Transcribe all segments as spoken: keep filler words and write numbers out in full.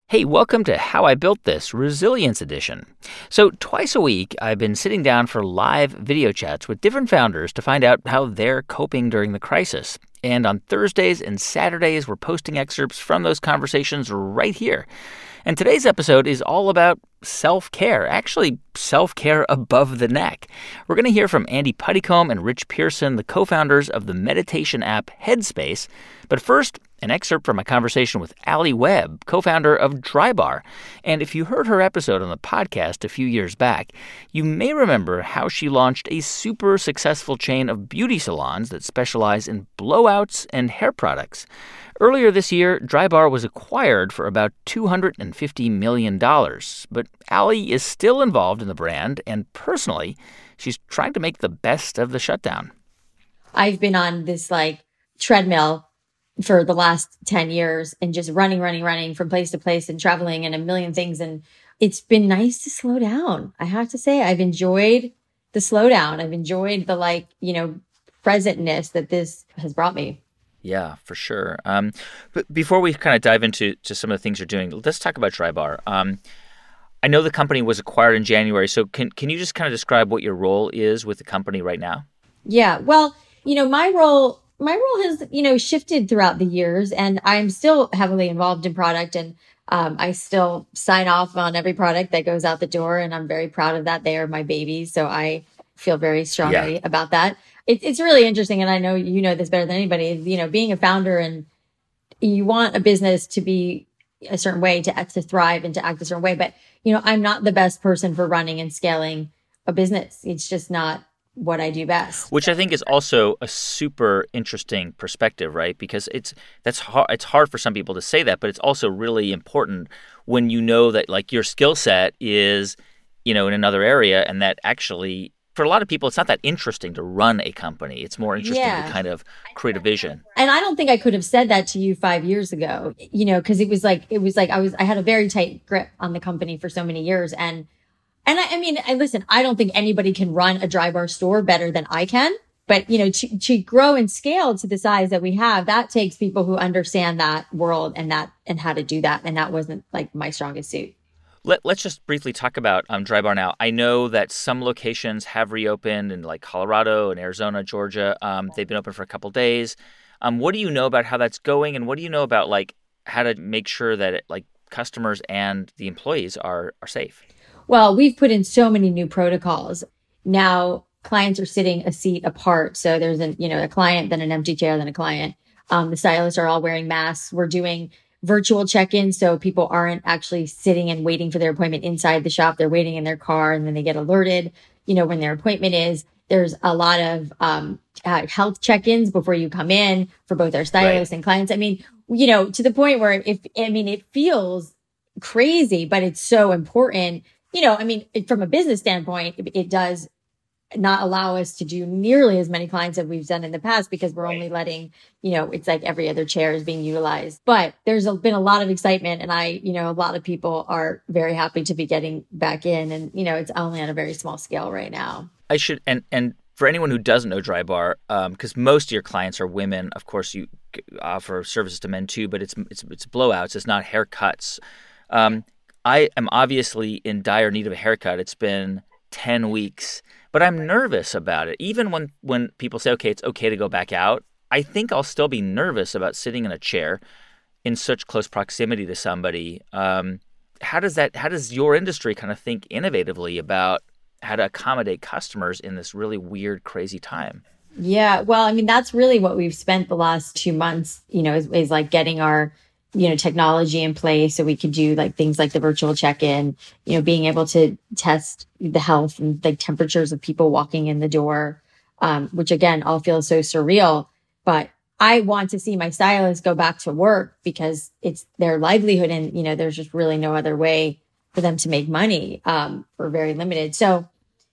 Hey, welcome to How I Built This Resilience Edition. So, twice a week, I've been sitting down for live video chats with different founders to find out how they're coping during the crisis. And on Thursdays and Saturdays, we're posting excerpts from those conversations right here. And today's episode is all about self-care, actually self-care above the neck. We're going to hear from Andy Puddicombe and Rich Pearson, the co-founders of the meditation app Headspace. But first, an excerpt from a conversation with Alli Webb, co-founder of Drybar. And if you heard her episode on the podcast a few years back, you may remember how she launched a super successful chain of beauty salons that specialize in blowouts and hair products. Earlier this year, Drybar was acquired for about two hundred fifty million dollars. But Alli is still involved in the brand, and personally, she's trying to make the best of the shutdown. I've been on this like treadmill for the last ten years and just running, running, running from place to place and traveling and a million things. And it's been nice to slow down. I have to say, I've enjoyed the slowdown. I've enjoyed the like, you know, presentness that this has brought me. Yeah, for sure. Um, but before we kind of dive into to some of the things you're doing, let's talk about Drybar. Um, I know the company was acquired in January, so can can you just kind of describe what your role is with the company right now? Yeah, well, you know, my role my role has, you know, shifted throughout the years, and I'm still heavily involved in product, and um, I still sign off on every product that goes out the door, and I'm very proud of that. They are my babies, so I feel very strongly Yeah. about that. It, it's really interesting, and I know you know this better than anybody. You know, being a founder, and you want a business to be a certain way, to to thrive and to act a certain way. But you know, I'm not the best person for running and scaling a business. It's just not what I do best. Which I think is also a super interesting perspective, right? Because it's that's hard. It's hard for some people to say that, but it's also really important when you know that like your skill set is, you know, in another area, and that actually, for a lot of people, it's not that interesting to run a company. It's more interesting Yeah. to kind of create a vision. And I don't think I could have said that to you five years ago, you know, because it was like, it was like I was, I had a very tight grip on the company for so many years. And, and I, I mean, and listen, I don't think anybody can run a Drybar store better than I can. But, you know, to, to grow and scale to the size that we have, that takes people who understand that world and that, and how to do that. And that wasn't like my strongest suit. Let, let's just briefly talk about um, Drybar now. I know that some locations have reopened in like Colorado and Arizona, Georgia. Um, they've been open for a couple days. Um, what do you know about how that's going, and what do you know about like how to make sure that it, like customers and the employees are are safe? Well, we've put in so many new protocols. Now clients are sitting a seat apart. So there's a, you know, a client, then an empty chair, then a client. Um, the stylists are all wearing masks. We're doing virtual check-in, so people aren't actually sitting and waiting for their appointment inside the shop. They're waiting in their car, and then they get alerted, you know, when their appointment is. There's a lot of um, uh, health check-ins before you come in for both our stylists Right. and clients. I mean, you know, to the point where if, I mean, it feels crazy, but it's so important. You know, I mean, it, from a business standpoint, it, it does not allow us to do nearly as many clients that we've done in the past because we're only letting, you know, it's like every other chair is being utilized. But there's a, been a lot of excitement, and I, you know, a lot of people are very happy to be getting back in, and, you know, it's only on a very small scale right now. I should, and and for anyone who doesn't know Drybar, because um, most of your clients are women, of course you offer services to men too, but it's it's it's blowouts, it's not haircuts. Um, I am obviously in dire need of a haircut. It's been ten weeks. But I'm nervous about it. Even when, when people say, okay, it's okay to go back out, I think I'll still be nervous about sitting in a chair in such close proximity to somebody. Um, how does that? How does your industry kind of think innovatively about how to accommodate customers in this really weird, crazy time? Yeah. Well, I mean, that's really what we've spent the last two months, you know, is, is like getting our, you know, technology in place so we could do like things like the virtual check-in, you know, being able to test the health and like temperatures of people walking in the door, um, which again, all feels so surreal. But I want to see my stylists go back to work because it's their livelihood, and, you know, there's just really no other way for them to make money. Um, we're very limited. So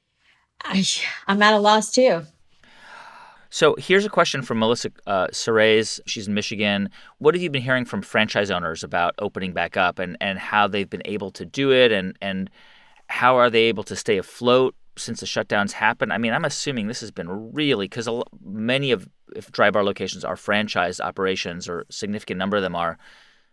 I, I'm at a loss too. So here's a question from Melissa uh, Serres. She's in Michigan. What have you been hearing from franchise owners about opening back up, and, and how they've been able to do it, and, and how are they able to stay afloat since the shutdowns happened? I mean, I'm assuming this has been really, because many of if Drybar locations are franchise operations, or a significant number of them are,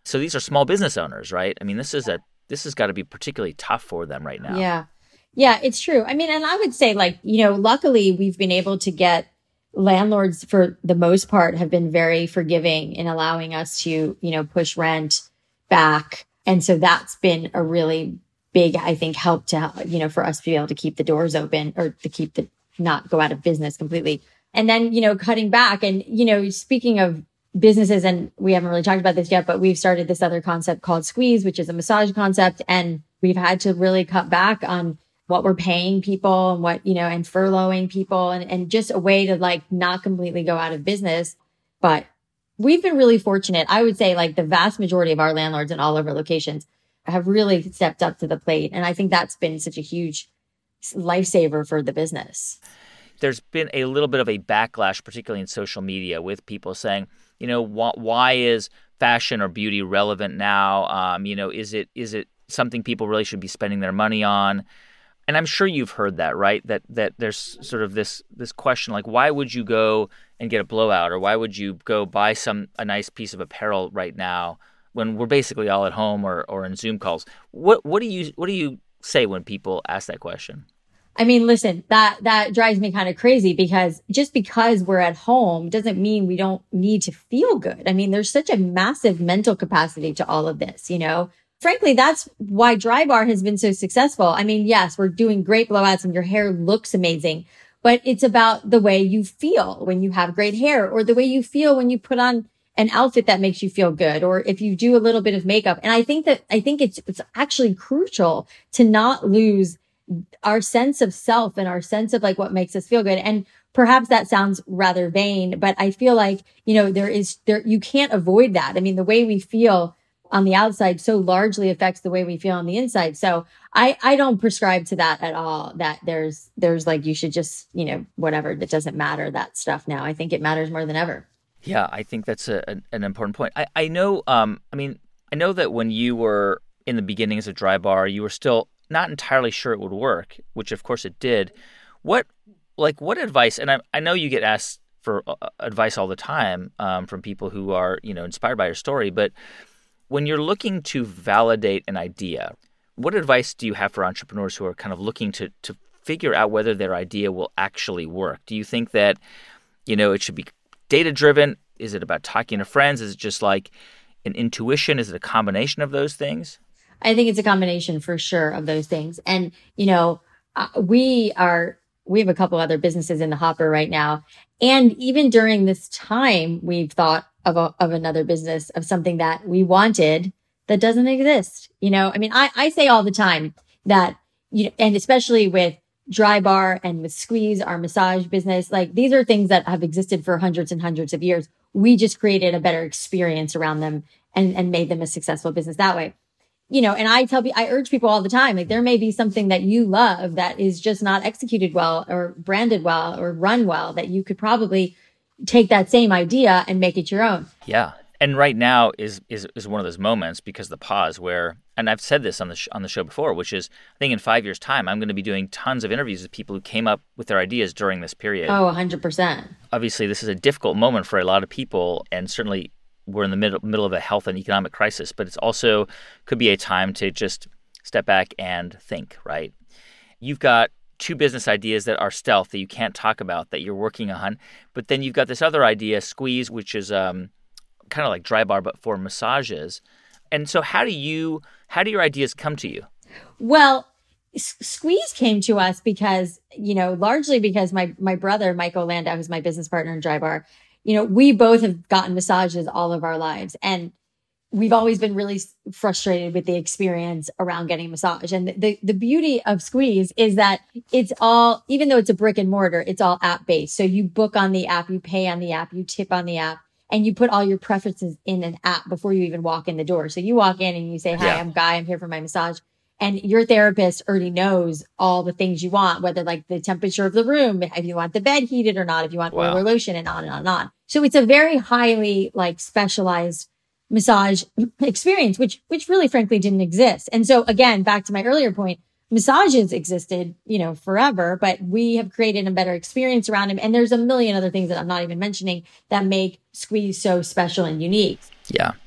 So these are small business owners, right? I mean, this is a this has got to be particularly tough for them right now. Yeah. Yeah, it's true. I mean, and I would say, like, you know, luckily we've been able to get landlords, for the most part, have been very forgiving in allowing us to, you know, push rent back. And so that's been a really big, I think, help to, you know, for us to be able to keep the doors open, or to keep the, not go out of business completely. And then, you know, cutting back. And, you know, speaking of businesses, and we haven't really talked about this yet, but we've started this other concept called Squeeze, which is a massage concept. And we've had to really cut back on what we're paying people and what, you know, and furloughing people, and, and just a way to like not completely go out of business. But we've been really fortunate. I would say like the vast majority of our landlords in all of our locations have really stepped up to the plate. And I think that's been such a huge lifesaver for the business. There's been a little bit of a backlash, particularly in social media, with people saying, you know, wh- why is fashion or beauty relevant now? Um, you know, is it is it something people really should be spending their money on? And I'm sure you've heard that, right? That that there's sort of this this question, like, why would you go and get a blowout, or why would you go buy some a nice piece of apparel right now when we're basically all at home or or in Zoom calls? What what do you what do you say when people ask that question? I mean, listen, that that drives me kind of crazy, because just because we're at home doesn't mean we don't need to feel good. I mean, there's such a massive mental capacity to all of this, you know? Frankly, that's why Drybar has been so successful. I mean, yes, we're doing great blowouts and your hair looks amazing, but it's about the way you feel when you have great hair, or the way you feel when you put on an outfit that makes you feel good, or if you do a little bit of makeup. And I think that, I think it's, it's actually crucial to not lose our sense of self and our sense of like what makes us feel good. And perhaps that sounds rather vain, but I feel like, you know, there is there, you can't avoid that. I mean, the way we feel on the outside so largely affects the way we feel on the inside. So I, I don't prescribe to that at all, that there's, there's like, you should just, you know, whatever, that doesn't matter, that stuff now. I think it matters more than ever. Yeah, I think that's a, an, an important point. I, I know, um, I mean, I know that when you were in the beginnings of Drybar, you were still not entirely sure it would work, which of course it did. What, like, what advice, and I, I know you get asked for uh, advice all the time um, from people who are, you know, inspired by your story, but when you're looking to validate an idea, what advice do you have for entrepreneurs who are kind of looking to to figure out whether their idea will actually work? Do you think that, you know, it should be data-driven? Is it about talking to friends? Is it just like an intuition? Is it a combination of those things? I think it's a combination for sure of those things. And, you know, uh, we are, we have a couple other businesses in the hopper right now. And even during this time, we've thought of a, of another business, of something that we wanted that doesn't exist. You know, I mean, I, I say all the time that, you know, and especially with Drybar and with Squeeze, our massage business, like these are things that have existed for hundreds and hundreds of years. We just created a better experience around them and, and made them a successful business that way. You know, and I tell people, I urge people all the time, like there may be something that you love that is just not executed well or branded well or run well, that you could probably take that same idea and make it your own. Yeah. And right now is is is one of those moments, because the pause where, and I've said this on the sh- on the show before, which is I think in five years' time, I'm going to be doing tons of interviews with people who came up with their ideas during this period. Oh, one hundred percent. Obviously, this is a difficult moment for a lot of people, and certainly we're in the middle middle of a health and economic crisis, but it's also could be a time to just step back and think, right? You've got two business ideas that are stealth that you can't talk about that you're working on, but then you've got this other idea, Squeeze, which is um, kind of like Drybar, but for massages. And so how do you, how do your ideas come to you? Well, S- Squeeze came to us because, you know, largely because my, my brother, Michael Landau, who's my business partner in Drybar, you know, we both have gotten massages all of our lives, and we've always been really frustrated with the experience around getting a massage. And the, the beauty of Squeeze is that it's all, even though it's a brick and mortar, it's all app based. So you book on the app, you pay on the app, you tip on the app, and you put all your preferences in an app before you even walk in the door. So you walk in and you say, hi, yeah. I'm Guy, I'm here for my massage. And your therapist already knows all the things you want, whether like the temperature of the room, if you want the bed heated or not, if you want wow. oil or lotion, and on and on and on. So it's a very highly like specialized massage experience, which, which really frankly didn't exist. And so again, back to my earlier point, massages existed, you know, forever, but we have created a better experience around them. And there's a million other things that I'm not even mentioning that make Squeeze so special and unique. Yeah.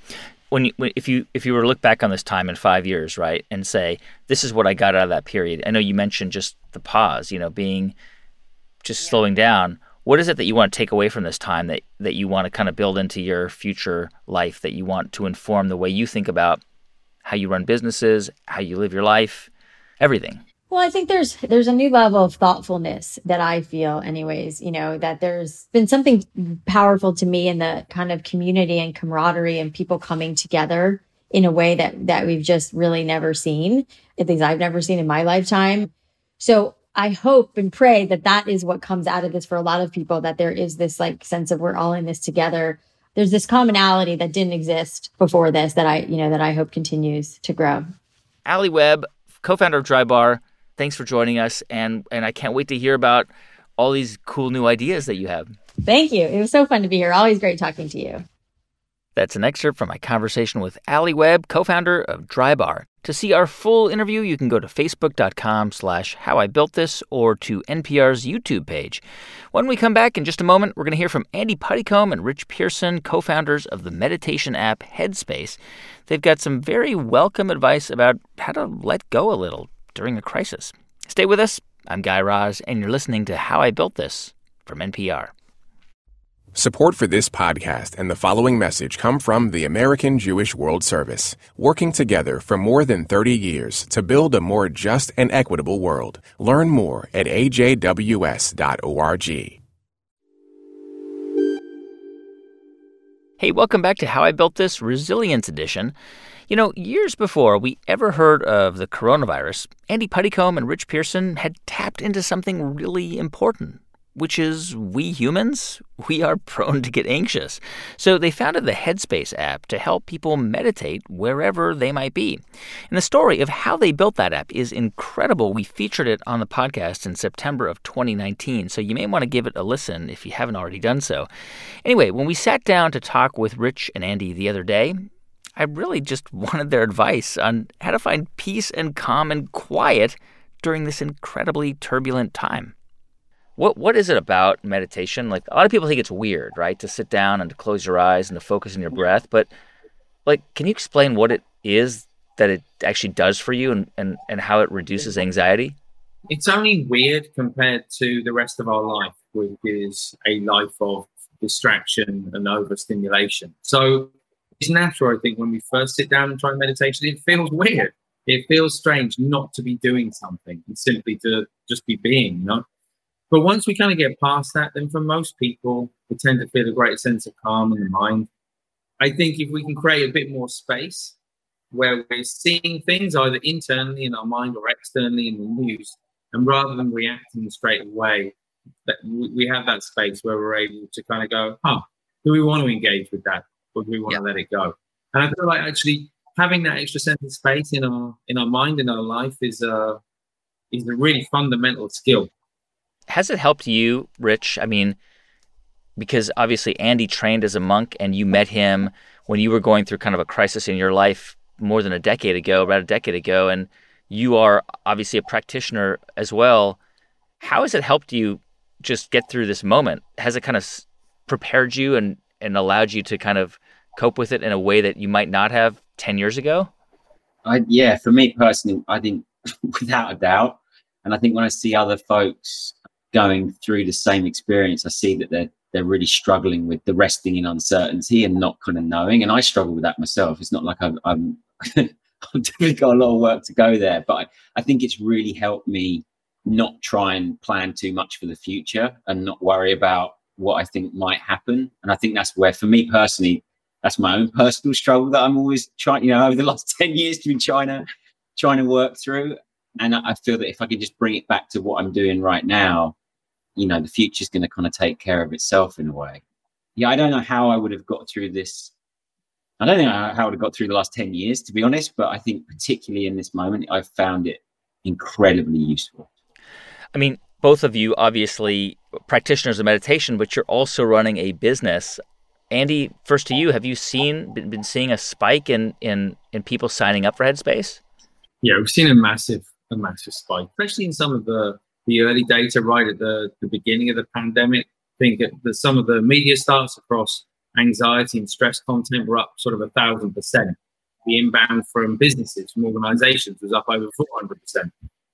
when you, when- if you if you were to look back on this time in five years, right, and say, this is what I got out of that period. I know you mentioned just the pause, you know, being just Yeah. slowing down. What is it that you want to take away from this time that, that you want to kind of build into your future life, that you want to inform the way you think about how you run businesses, how you live your life, everything? Well, I think there's there's a new level of thoughtfulness that I feel anyways, you know, that there's been something powerful to me in the kind of community and camaraderie and people coming together in a way that that we've just really never seen, at least I've never seen in my lifetime. So I hope and pray that that is what comes out of this for a lot of people, that there is this like sense of we're all in this together. There's this commonality that didn't exist before this that I, you know, that I hope continues to grow. Alli Webb, co-founder of Drybar, thanks for joining us, and and I can't wait to hear about all these cool new ideas that you have. Thank you. It was so fun to be here. Always great talking to you. That's an excerpt from my conversation with Alli Webb, co-founder of Drybar. To see our full interview, you can go to facebook.com slash how I built this or to N P R's YouTube page. When we come back in just a moment, we're going to hear from Andy Puddicombe and Rich Pearson, co-founders of the meditation app Headspace. They've got some very welcome advice about how to let go a little during a crisis. Stay with us. I'm Guy Raz, and you're listening to How I Built This from N P R. Support for this podcast and the following message come from the American Jewish World Service, working together for more than thirty years to build a more just and equitable world. Learn more at a j w s dot org. Hey, welcome back to How I Built This Resilience Edition. You know, years before we ever heard of the coronavirus, Andy Puddicombe and Rich Pearson had tapped into something really important, which is we humans, we are prone to get anxious. So they founded the Headspace app to help people meditate wherever they might be. And the story of how they built that app is incredible. We featured it on the podcast in September of twenty nineteen, so you may want to give it a listen if you haven't already done so. Anyway, when we sat down to talk with Rich and Andy the other day, I really just wanted their advice on how to find peace and calm and quiet during this incredibly turbulent time. What what is it about meditation? Like, a lot of people think it's weird, right? To sit down and to close your eyes and to focus on your breath. But, like, can you explain what it is that it actually does for you and, and, and how it reduces anxiety? It's only weird compared to the rest of our life, which is a life of distraction and overstimulation. So it's natural, I think, when we first sit down and try meditation, it feels weird. It feels strange not to be doing something and simply to just be being, you know? But once we kind of get past that, then for most people, we tend to feel a great sense of calm in the mind. I think if we can create a bit more space where we're seeing things either internally in our mind or externally in the news, and rather than reacting straight away, that we have that space where we're able to kind of go, huh, do we want to engage with that, or do we want yeah. to let it go? And I feel like actually having that extra sense of space in our in our mind, in our life, is a is a really fundamental skill. Has it helped you, Rich? I mean, because obviously Andy trained as a monk and you met him when you were going through kind of a crisis in your life more than a decade ago, about a decade ago, and you are obviously a practitioner as well. How has it helped you just get through this moment? Has it kind of prepared you and, and allowed you to kind of cope with it in a way that you might not have ten years ago? I, yeah, for me personally, I think without a doubt. And I think when I see other folks going through the same experience, I see that they're they're really struggling with the resting in uncertainty and not kind of knowing. And I struggle with that myself. It's not like I'm I'm I've definitely got a lot of work to go there, but I, I think it's really helped me not try and plan too much for the future and not worry about what I think might happen. And I think that's where, for me personally, that's my own personal struggle that I'm always trying, you know, over the last ten years to be trying to trying to work through. And I feel that if I could just bring it back to what I'm doing right now, you know, the future's going to kind of take care of itself in a way. Yeah, I don't know how I would have got through this. I don't know how I would have got through the last ten years, to be honest, but I think particularly in this moment, I've found it incredibly useful. I mean, both of you obviously practitioners of meditation, but you're also running a business. Andy, first to you, have you seen been, been seeing a spike in, in in people signing up for Headspace? Yeah, we've seen a massive, a massive spike, especially in some of the the early data right at the, the beginning of the pandemic. I think that some of the media starts across anxiety and stress content were up sort of a thousand percent. The inbound from businesses, from organizations was up over four hundred percent.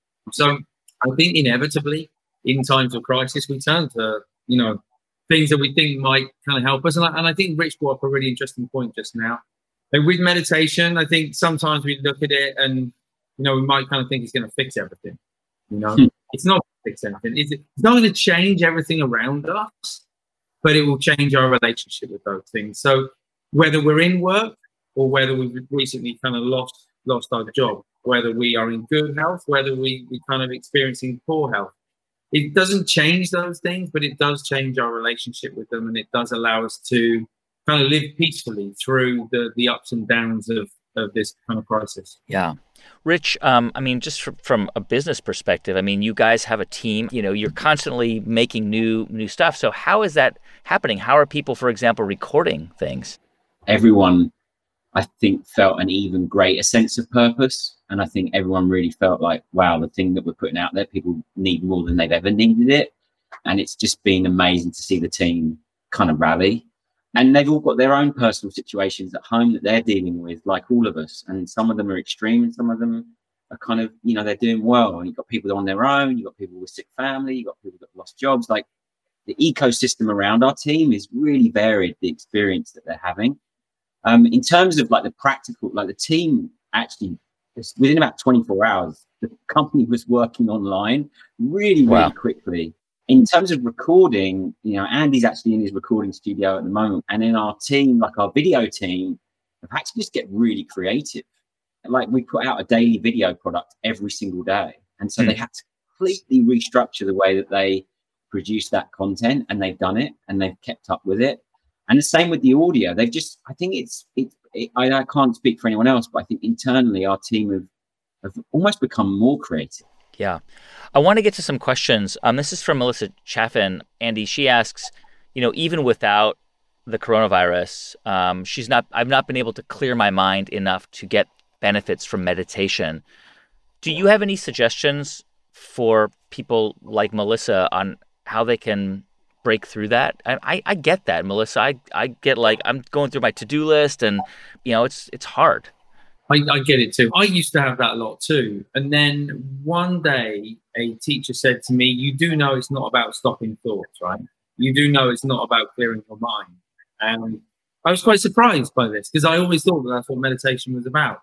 So I think inevitably in times of crisis, we turn to, you know, things that we think might kind of help us. And I, and I think Rich brought up a really interesting point just now. Like with meditation, I think sometimes we look at it and, you know, we might kind of think it's going to fix everything. You know, hmm. It's not going to fix anything. It's, it's not going to change everything around us, but it will change our relationship with those things. So whether we're in work or whether we've recently kind of lost lost our job, whether we are in good health, whether we, we kind of experiencing poor health, it doesn't change those things, but it does change our relationship with them. And it does allow us to kind of live peacefully through the, the ups and downs of, of this kind of crisis. Yeah. Rich, um, I mean, just from, from a business perspective, I mean, you guys have a team, you know, you're constantly making new new stuff. So how is that happening? How are people, for example, recording things? Everyone, I think, felt an even greater sense of purpose. And I think everyone really felt like, wow, the thing that we're putting out there, people need more than they've ever needed it. And it's just been amazing to see the team kind of rally. And they've all got their own personal situations at home that they're dealing with, like all of us. And some of them are extreme and some of them are kind of, you know, they're doing well. And you've got people on their own, you've got people with sick family, you've got people that lost jobs. Like the ecosystem around our team is really varied, the experience that they're having. Um, in terms of like the practical, like the team actually, within about twenty-four hours, the company was working online really, really wow. quickly. In terms of recording, you know, Andy's actually in his recording studio at the moment. And in our team, like our video team, have had to just get really creative. Like we put out a daily video product every single day. And so mm. they had to completely restructure the way that they produce that content, and they've done it and they've kept up with it. And the same with the audio. They've just, I think it's, it, it, I, I can't speak for anyone else, but I think internally our team have, have almost become more creative. Yeah. I want to get to some questions. Um, this is from Melissa Chaffin. Andy, she asks, you know, even without the coronavirus, um, she's not, I've not been able to clear my mind enough to get benefits from meditation. Do you have any suggestions for people like Melissa on how they can break through that? I, I, I get that, Melissa. I, I get like, I'm going through my to-do list and, you know, it's, it's hard. I, I get it too. I used to have that a lot too. And then one day a teacher said to me, you do know it's not about stopping thoughts, right? You do know it's not about clearing your mind. And I was quite surprised by this because I always thought that that's what meditation was about.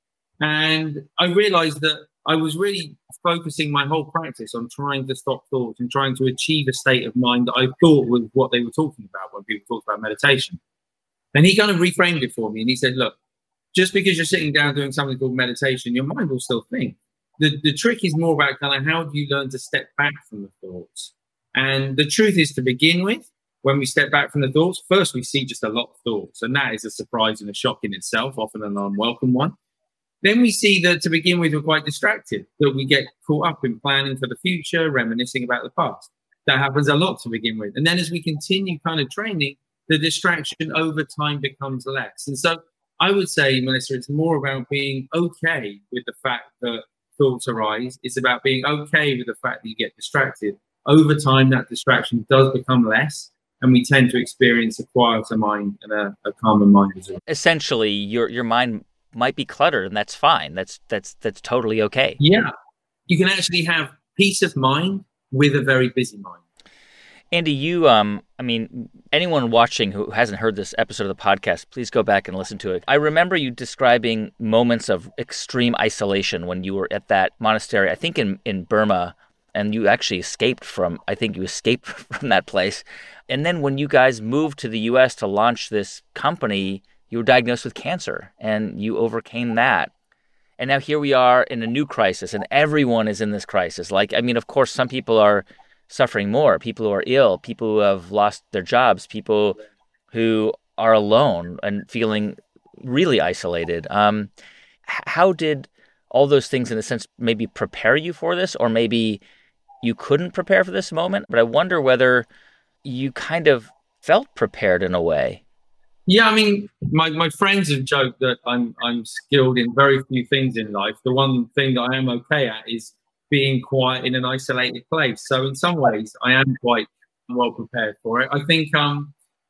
And I realized that I was really focusing my whole practice on trying to stop thoughts and trying to achieve a state of mind that I thought was what they were talking about when people talked about meditation. And he kind of reframed it for me. And he said, look, just because you're sitting down doing something called meditation, your mind will still think. The, the trick is more about kind of how do you learn to step back from the thoughts? And the truth is, to begin with, when we step back from the thoughts, first we see just a lot of thoughts. And that is a surprise and a shock in itself, often an unwelcome one. Then we see that to begin with, we're quite distracted, that we get caught up in planning for the future, reminiscing about the past. That happens a lot to begin with. And then as we continue kind of training, the distraction over time becomes less. And so I would say, Melissa, it's more about being okay with the fact that thoughts arise. It's about being okay with the fact that you get distracted. Over time, that distraction does become less, and we tend to experience a quieter mind and a, a calmer mind as well. Essentially, your your mind might be cluttered, and that's fine. That's that's that's totally okay. Yeah, you can actually have peace of mind with a very busy mind. Andy, you, um, I mean, anyone watching who hasn't heard this episode of the podcast, please go back and listen to it. I remember you describing moments of extreme isolation when you were at that monastery, I think in, in Burma, and you actually escaped from, I think you escaped from that place. And then when you guys moved to the U S to launch this company, you were diagnosed with cancer and you overcame that. And now here we are in a new crisis and everyone is in this crisis. Like, I mean, of course, some people are suffering more, people who are ill, people who have lost their jobs, people who are alone and feeling really isolated. Um, how did all those things, in a sense, maybe prepare you for this, or maybe you couldn't prepare for this moment? But I wonder whether you kind of felt prepared in a way. Yeah, I mean, my, my friends have joked that I'm I'm skilled in very few things in life. The one thing that I am okay at is being quiet in an isolated place. So in some ways, I am quite well prepared for it. I think um,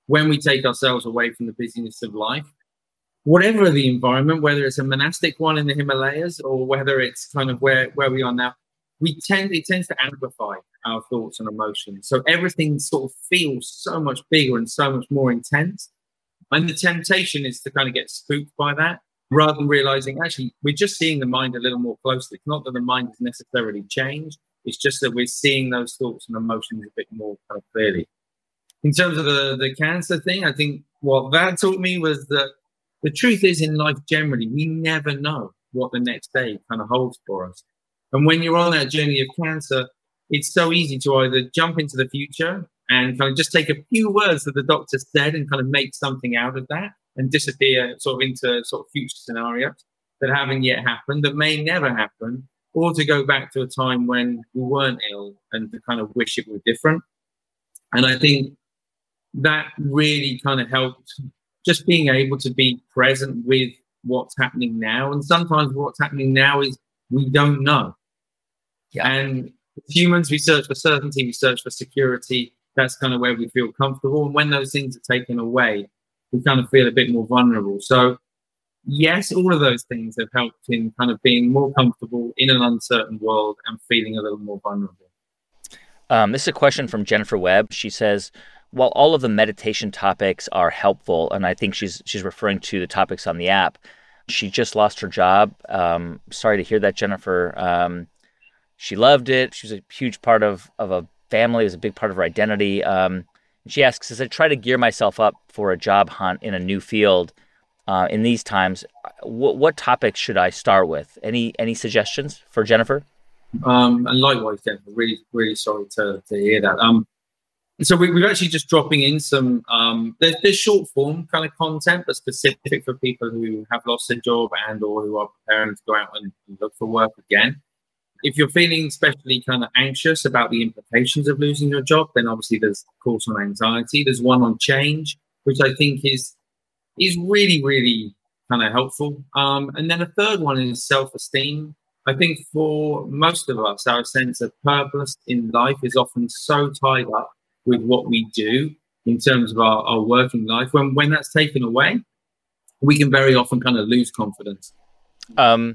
when we take ourselves away from the busyness of life, whatever the environment, whether it's a monastic one in the Himalayas or whether it's kind of where, where we are now, we tend, it tends to amplify our thoughts and emotions. So everything sort of feels so much bigger and so much more intense. And the temptation is to kind of get spooked by that rather than realizing, actually, we're just seeing the mind a little more closely. It's not that the mind has necessarily changed. It's just that we're seeing those thoughts and emotions a bit more kind of clearly. In terms of the, the cancer thing, I think what that taught me was that the truth is in life generally, we never know what the next day kind of holds for us. And when you're on that journey of cancer, it's so easy to either jump into the future and kind of just take a few words that the doctor said and kind of make something out of that and disappear sort of into sort of future scenarios that haven't yet happened, that may never happen, or to go back to a time when we weren't ill and to kind of wish it were different. And I think that really kind of helped just being able to be present with what's happening now. And sometimes what's happening now is we don't know. Yeah. And humans, we search for certainty, we search for security. That's kind of where we feel comfortable. And when those things are taken away, we kind of feel a bit more vulnerable. So yes, all of those things have helped in kind of being more comfortable in an uncertain world and feeling a little more vulnerable. Um, this is a question from Jennifer Webb. She says, while all of the meditation topics are helpful, and I think she's she's referring to the topics on the app, she just lost her job. Um, sorry to hear that, Jennifer. Um, she loved it. She was a huge part of, of a family. It was a big part of her identity. Um, she asks, as I try to gear myself up for a job hunt in a new field uh, in these times, w- what topics should I start with? Any any suggestions for Jennifer? Um, and likewise, Jennifer, really, really sorry to, to hear that. Um, so we, we're actually just dropping in some, um, there's, there's short form kind of content, but specific for people who have lost their job and or who are preparing to go out and look for work again. If you're feeling especially kind of anxious about the implications of losing your job, then obviously there's a course on anxiety. There's one on change, which I think is is really, really kind of helpful. Um, and then a third one is self-esteem. I think for most of us, our sense of purpose in life is often so tied up with what we do in terms of our, our working life. When when that's taken away, we can very often kind of lose confidence. Um.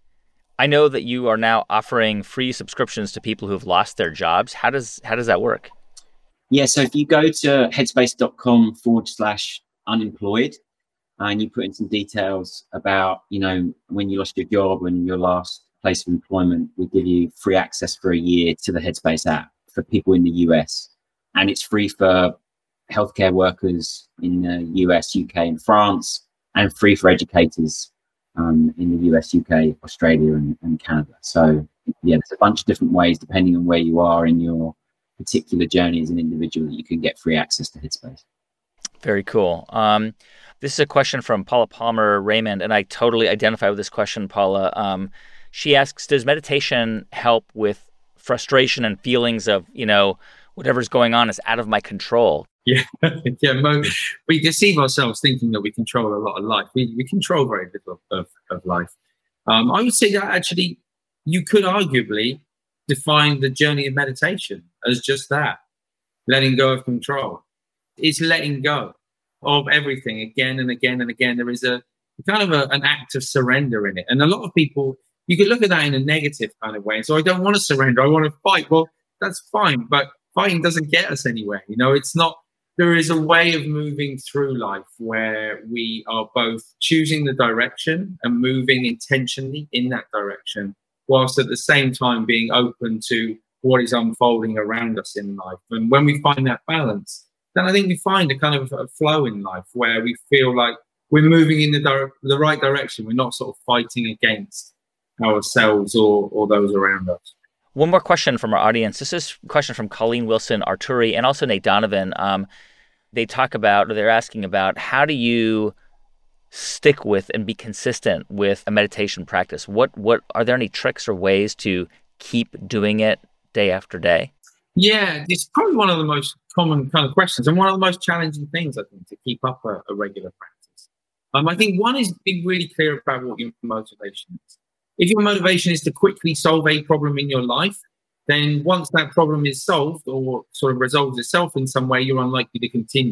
I know that you are now offering free subscriptions to people who have lost their jobs. How does how does that work? Yeah, so if you go to headspace.com forward slash unemployed and you put in some details about, you know, when you lost your job and your last place of employment, we give you free access for a year to the Headspace app for people in the U S. And it's free for healthcare workers in the U S, U K, and France, and free for educators um, in the U S, U K, Australia, and, and Canada. So yeah, there's a bunch of different ways, depending on where you are in your particular journey as an individual, that you can get free access to Headspace. Very cool. Um, this is a question from Paula Palmer Raymond, and I totally identify with this question, Paula. Um, she asks, does meditation help with frustration and feelings of, you know, whatever's going on is out of my control? Yeah, yeah. Mo- we deceive ourselves thinking that we control a lot of life. We, we control very little of, of life. Um, I would say that actually you could arguably define the journey of meditation as just that, letting go of control. It's letting go of everything again and again and again. There is a kind of a, an act of surrender in it. And a lot of people, you could look at that in a negative kind of way. So I don't want to surrender. I want to fight. Well, that's fine. But fighting doesn't get us anywhere. You know, it's not. There is a way of moving through life where we are both choosing the direction and moving intentionally in that direction, whilst at the same time being open to what is unfolding around us in life. And when we find that balance, then I think we find a kind of a flow in life where we feel like we're moving in the, dire- the right direction. We're not sort of fighting against ourselves or, or those around us. One more question from our audience. This is a question from Colleen Wilson Arturi and also Nate Donovan. Um, they talk about, or they're asking about, how do you stick with and be consistent with a meditation practice? What what are there any tricks or ways to keep doing it day after day? Yeah, it's probably one of the most common kind of questions and one of the most challenging things, I think, to keep up a, a regular practice. Um, I think one is being really clear about what your motivation is. If your motivation is to quickly solve a problem in your life, then once that problem is solved or sort of resolves itself in some way, you're unlikely to continue.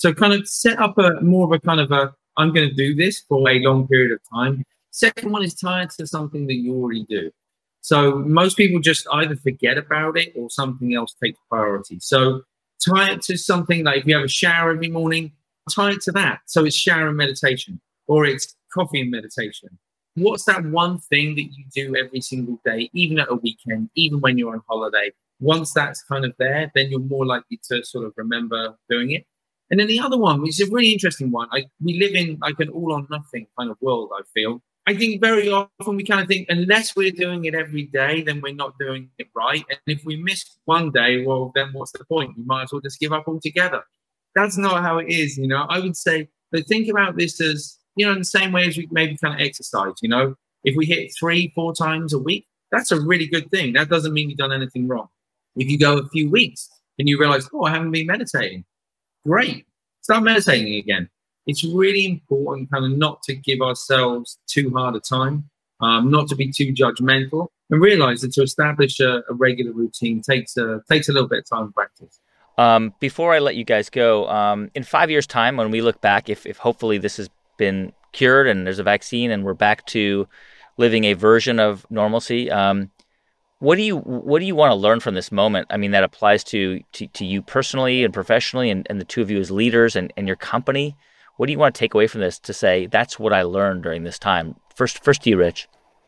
So kind of set up a more of a kind of a, I'm going to do this for a long period of time. Second one is tie it to something that you already do. So most people just either forget about it or something else takes priority. So tie it to something like if you have a shower every morning, tie it to that. So it's shower and meditation, or it's coffee and meditation. What's that one thing that you do every single day, even at a weekend, even when you're on holiday? Once that's kind of there, then you're more likely to sort of remember doing it. And then the other one, which is a really interesting one, I, we live in like an all or nothing kind of world, I feel. I think very often we kind of think, unless we're doing it every day, then we're not doing it right. And if we miss one day, well, then what's the point? We might as well just give up altogether. That's not how it is, you know. I would say, but think about this as, you know, in the same way as we maybe kind of exercise, you know. If we hit three, four times a week, that's a really good thing. That doesn't mean you've done anything wrong. If you go a few weeks and you realize, oh, I haven't been meditating, great. Start meditating again. It's really important kind of not to give ourselves too hard a time, um, not to be too judgmental, and realize that to establish a, a regular routine takes a, takes a little bit of time to practice. Um, before I let you guys go, um, in five years' time, when we look back, if, if hopefully this has been cured and there's a vaccine and we're back to living a version of normalcy, um, what do you what do you want to learn from this moment? I mean, that applies to to, to you personally and professionally, and, and the two of you as leaders and, and your company. What do you want to take away from this to say, that's what I learned during this time? First, first to you, Rich.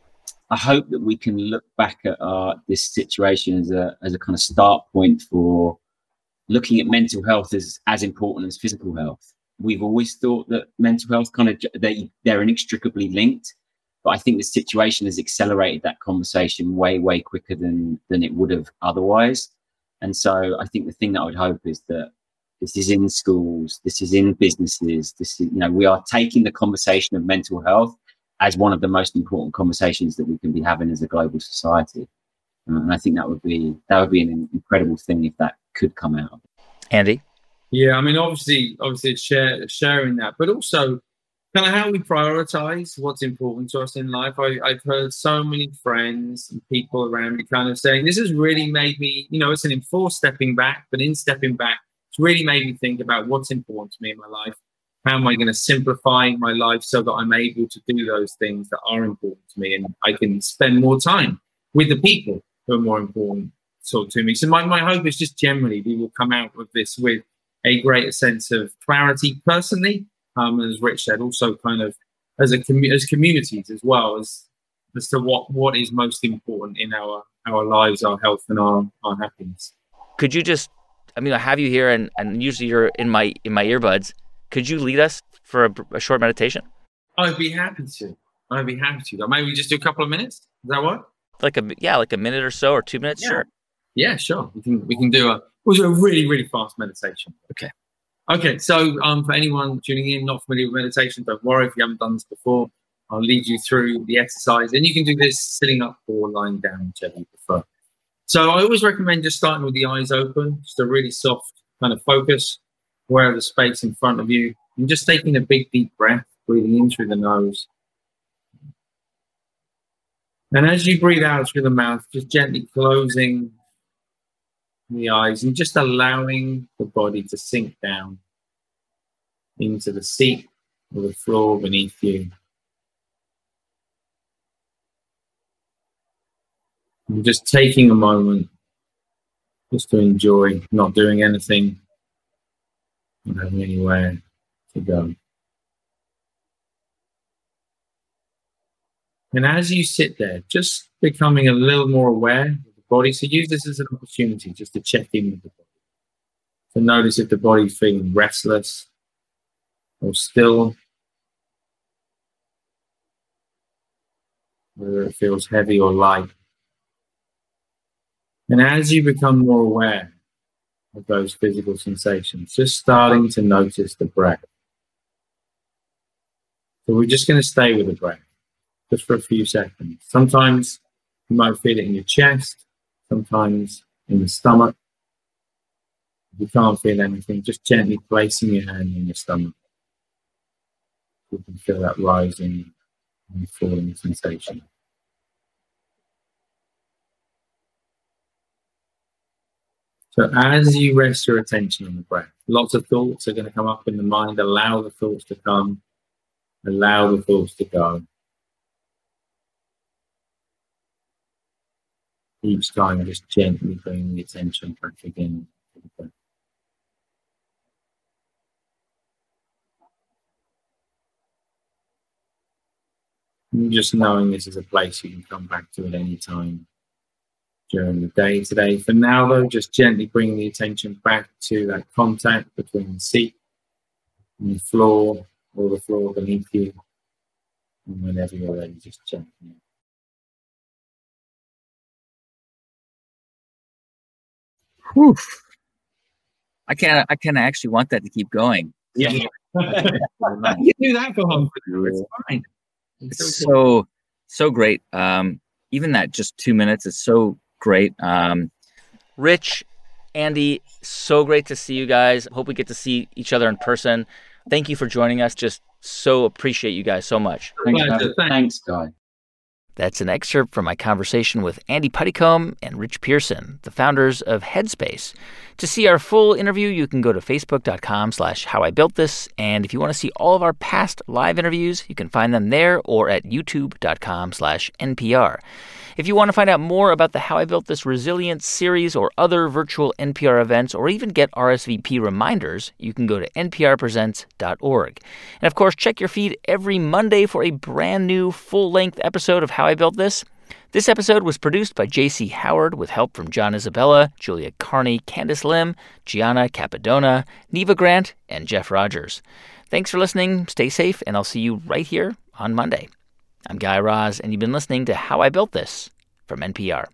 I hope that we can look back at uh, this situation as a as a kind of start point for looking at mental health as as important as physical health. We've always thought that mental health kind of they they're inextricably linked, but I think the situation has accelerated that conversation way way quicker than than it would have otherwise. And so I think the thing that I would hope is that this is in schools, this is in businesses, this is, you know, we are taking the conversation of mental health as one of the most important conversations that we can be having as a global society. Uh, and I think that would be that would be an incredible thing if that could come out. Andy? Yeah, I mean, obviously, obviously share, sharing that, but also kind of how we prioritize what's important to us in life. I, I've heard so many friends and people around me kind of saying, this has really made me, you know, it's an enforced stepping back, but in stepping back, it's really made me think about what's important to me in my life. How am I going to simplify my life so that I'm able to do those things that are important to me, and I can spend more time with the people who are more important sort of to me. So my, my hope is just generally we will come out of this with a greater sense of clarity personally, um, as Rich said, also kind of as a commu- as communities as well, as as to what, what is most important in our, our lives, our health and our, our happiness. Could you just, I mean, I have you here and, and usually you're in my in my earbuds. Could you lead us for a, a short meditation? I'd be happy to. I'd be happy to. Maybe just do a couple of minutes. Does that work? Like a yeah, like a minute or so, or two minutes. Yeah. Sure. Yeah, sure. We can we can do a we'll do a really really fast meditation. Okay. Okay. So um, for anyone tuning in not familiar with meditation, don't worry if you haven't done this before. I'll lead you through the exercise, and you can do this sitting up or lying down, whichever you prefer. So I always recommend just starting with the eyes open, just a really soft kind of focus, wherever the space in front of you, and just taking a big deep breath, breathing in through the nose. And as you breathe out through the mouth, just gently closing the eyes and just allowing the body to sink down into the seat or the floor beneath you. And just taking a moment just to enjoy not doing anything, not having anywhere to go. And as you sit there, just becoming a little more aware of the body. So use this as an opportunity just to check in with the body. To notice if the body's feeling restless or still, whether it feels heavy or light. And as you become more aware of those physical sensations, just starting to notice the breath. So we're just going to stay with the breath just for a few seconds. Sometimes you might feel it in your chest, sometimes in the stomach. If you can't feel anything, just gently placing your hand in your stomach. You can feel that rising and falling sensation. So as you rest your attention on the breath, lots of thoughts are going to come up in the mind. Allow the thoughts to come. Allow the thoughts to go. Each time, just gently bring the attention back again to the breath. And just knowing this is a place you can come back to at any time during the day today. For now, though, just gently bring the attention back to that contact between the seat and the floor, or the floor beneath you. And whenever you're ready, just gently. Whew. I can't. I kind of actually want that to keep going. Yeah, you can do that for home. It's fine. It's so so great. Um, even that just two minutes is so great. Um, Rich, Andy, so great to see you guys. Hope we get to see each other in person. Thank you for joining us. Just so appreciate you guys so much. Thanks, Thanks, Thanks Guy. That's an excerpt from my conversation with Andy Puddicombe and Rich Pearson, the founders of Headspace. To see our full interview, you can go to facebook.com slash how I built this. And if you want to see all of our past live interviews, you can find them there or at youtube.com slash NPR. If you want to find out more about the How I Built This Resilience series or other virtual N P R events, or even get R S V P reminders, you can go to N P R presents dot org. And of course, check your feed every Monday for a brand new full-length episode of How I Built This. This episode was produced by J C Howard with help from John Isabella, Julia Carney, Candice Lim, Gianna Capadona, Neva Grant, and Jeff Rogers. Thanks for listening. Stay safe, and I'll see you right here on Monday. I'm Guy Raz, and you've been listening to How I Built This from N P R.